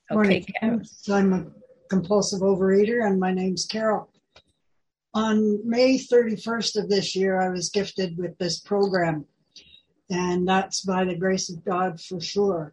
Okay, Morning. Carol. So I'm a compulsive overeater, and my name's Carol. On May 31st of this year, I was gifted with this program, and that's by the grace of God for sure.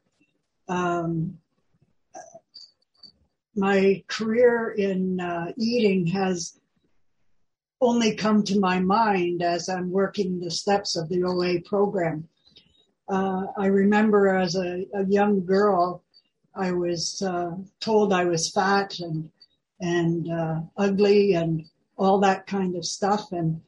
My career in eating has only come to my mind as I'm working the steps of the OA program. I remember as a young girl, I was told I was fat and ugly and all that kind of stuff, and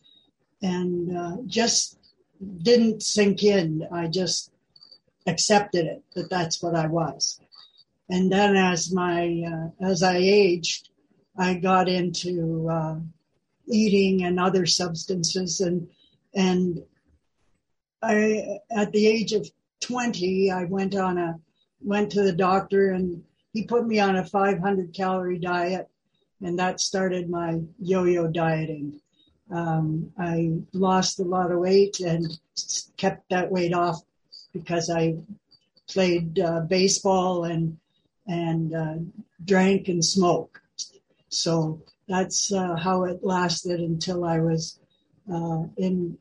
just didn't sink in. I just accepted it that that's what I was. And then as I aged, I got into eating and other substances, and I, at the age of 20, I went to the doctor, and he put me on a 500 calorie diet, and that started my yo-yo dieting. I lost a lot of weight and kept that weight off because I played baseball and drank and smoked. So that's how it lasted until I was in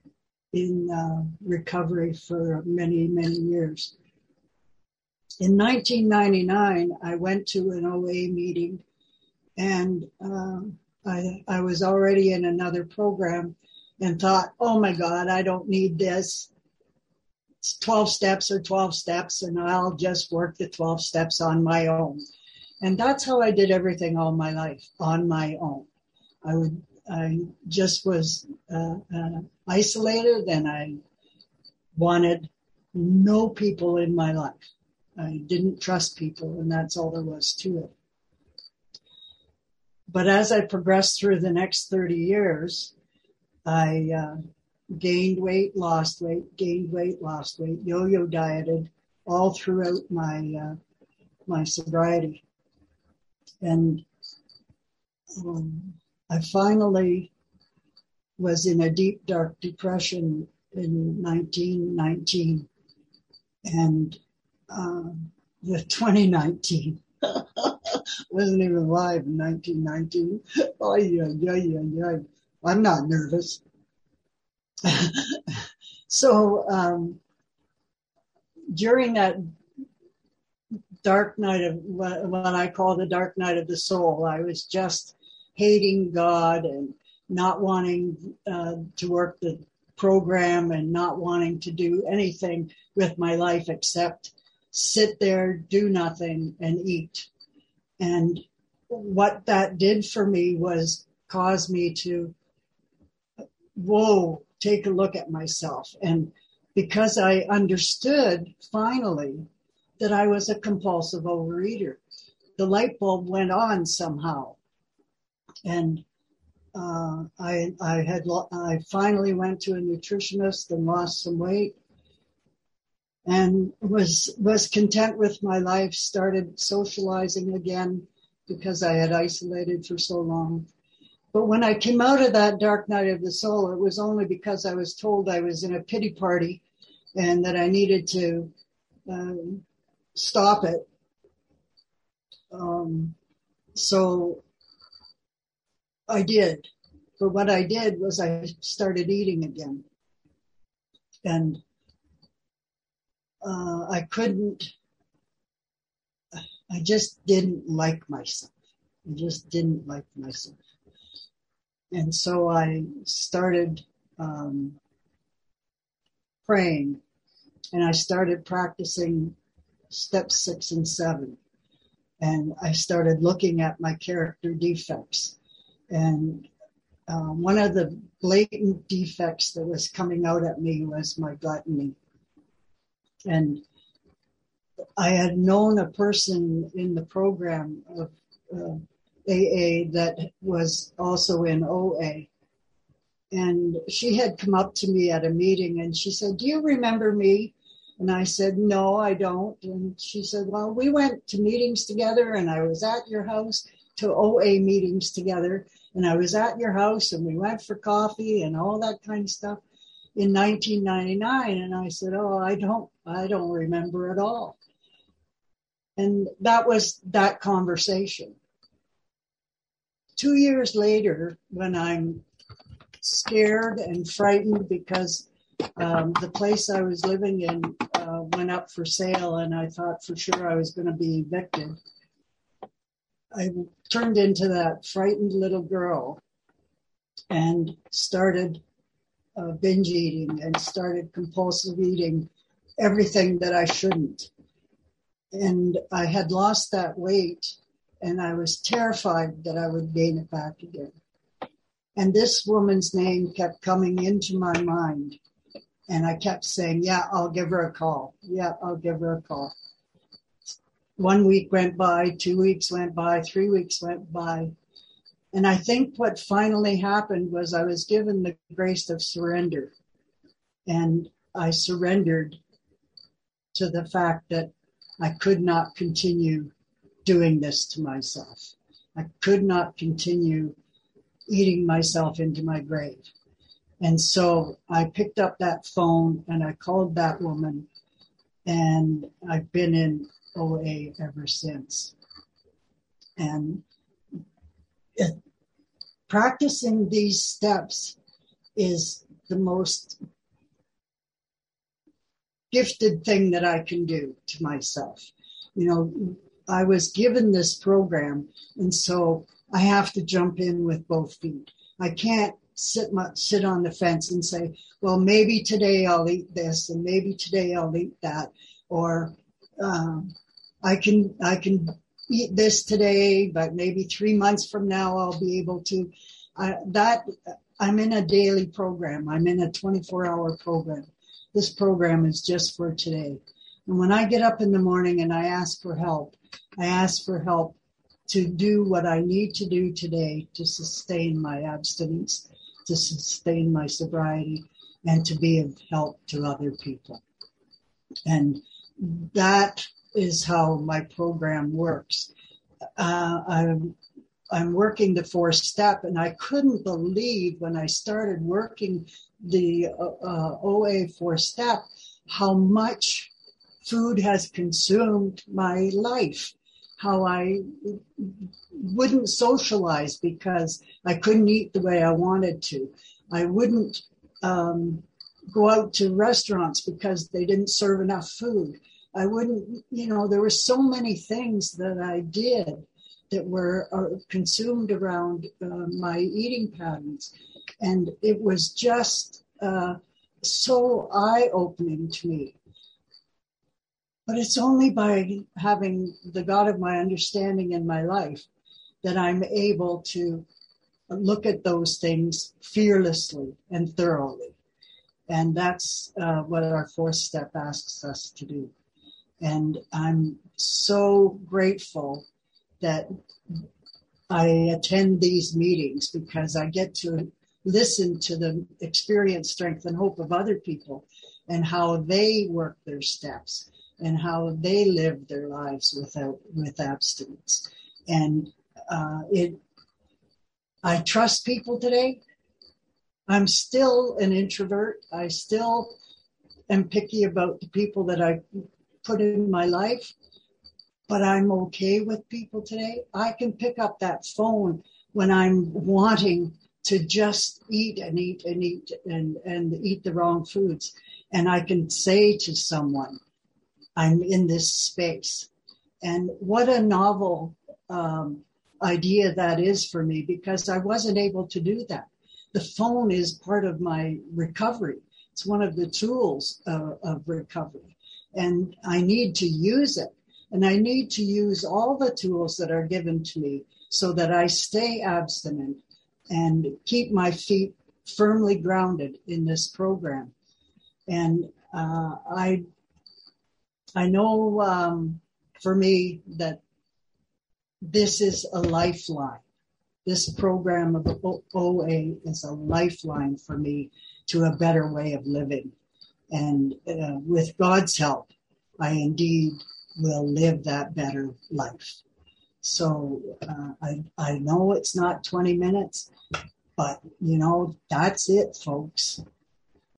recovery for many, many years. In 1999, I went to an OA meeting, and I was already in another program and thought, oh my God, I don't need this. It's 12 steps or 12 steps, and I'll just work the 12 steps on my own. And that's how I did everything all my life, on my own. I just was isolated, and I wanted no people in my life. I didn't trust people, and that's all there was to it. But as I progressed through the next 30 years, I gained weight, lost weight, gained weight, lost weight, yo-yo dieted all throughout my sobriety. And I finally was in a deep, dark depression in 1919 and the 2019. Wasn't even alive in 1919. Oh, yeah. I'm not nervous. So during that dark night of what I call the dark night of the soul, I was just hating God and not wanting to work the program and not wanting to do anything with my life except sit there, do nothing, and eat. And what that did for me was cause me to, take a look at myself. And because I understood finally that I was a compulsive overeater, the light bulb went on somehow. And I finally went to a nutritionist and lost some weight, and was content with my life, started socializing again because I had isolated for so long. But when I came out of that dark night of the soul, it was only because I was told I was in a pity party and that I needed to stop it. So I did. But what I did was I started eating again. And I just didn't like myself. I just didn't like myself. And so I started praying, and I started practicing steps 6 and 7. And I started looking at my character defects. And one of the blatant defects that was coming out at me was my gluttony. And I had known a person in the program of AA that was also in OA. And she had come up to me at a meeting and she said, "Do you remember me?" And I said, "No, I don't." And she said, "Well, we went to meetings together, and I was at your house to OA meetings together. And I was at your house, and we went for coffee and all that kind of stuff in 1999. And I said, "Oh, I don't remember at all." And that was that conversation. 2 years later, when I'm scared and frightened because the place I was living in went up for sale, and I thought for sure I was going to be evicted, I turned into that frightened little girl and started binge eating and started compulsive eating everything that I shouldn't. And I had lost that weight, and I was terrified that I would gain it back again. And this woman's name kept coming into my mind. And I kept saying, yeah, I'll give her a call. Yeah, I'll give her a call. 1 week went by, 2 weeks went by, 3 weeks went by. And I think what finally happened was I was given the grace of surrender. And I surrendered to the fact that I could not continue doing this to myself. I could not continue eating myself into my grave. And so I picked up that phone and I called that woman, and I've been in OA ever since. And practicing these steps is the most gifted thing that I can do to myself. You know, I was given this program, and so I have to jump in with both feet. I can't sit on the fence and say, well, maybe today I'll eat this and maybe today I'll eat that, or I can eat this today, but maybe 3 months from now I'll be able to. I'm in a daily program. I'm in a 24-hour program. This program is just for today. And when I get up in the morning and I ask for help to do what I need to do today to sustain my abstinence, to sustain my sobriety, and to be of help to other people. And that is how my program works. I'm working the 4-step, and I couldn't believe when I started working the OA 4-step how much food has consumed my life, how I wouldn't socialize because I couldn't eat the way I wanted to. I wouldn't go out to restaurants because they didn't serve enough food. I wouldn't, there were so many things that I did that were consumed around my eating patterns. And it was just so eye-opening to me. But it's only by having the God of my understanding in my life that I'm able to look at those things fearlessly and thoroughly. And that's what our 4th step asks us to do. And I'm so grateful that I attend these meetings because I get to listen to the experience, strength, and hope of other people and how they work their steps and how they live their lives with abstinence. And I trust people today. I'm still an introvert. I still am picky about the people that I put in my life, but I'm okay with people today. I can pick up that phone when I'm wanting to just eat and eat and eat and eat the wrong foods. And I can say to someone, I'm in this space. And what a novel idea that is for me, because I wasn't able to do that. The phone is part of my recovery. It's one of the tools of recovery. And I need to use it. And I need to use all the tools that are given to me so that I stay abstinent and keep my feet firmly grounded in this program. And I know for me that this is a lifeline. This program of OA is a lifeline for me to a better way of living. And with God's help, I indeed will live that better life. So I know it's not 20 minutes, but that's it, folks.